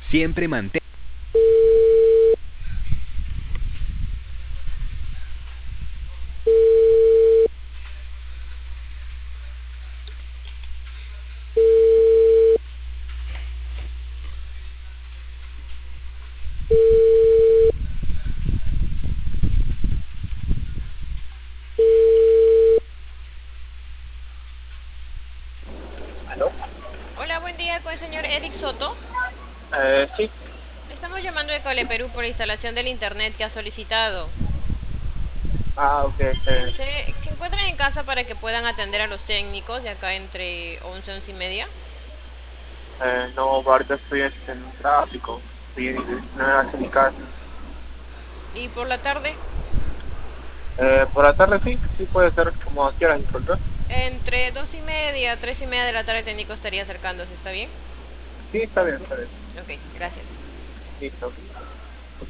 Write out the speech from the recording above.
Siempre mantén. ¿Aló? Hola, buen día con el señor Eric Soto. Sí. Estamos llamando de Cole Perú por la instalación del internet que ha solicitado. Ah, ok. ¿Se encuentran en casa para que puedan atender a los técnicos de acá entre 11 y 11 y media? No, ahorita estoy en tráfico. Estoy no hacia mi casa. ¿Y por la tarde? Por la tarde sí, sí puede ser como quieras, disculpe. Entre 2 y media, 3 y media de la tarde el técnico estaría acercándose, ¿está bien? Sí, está bien, está bien. Ok, gracias. Listo.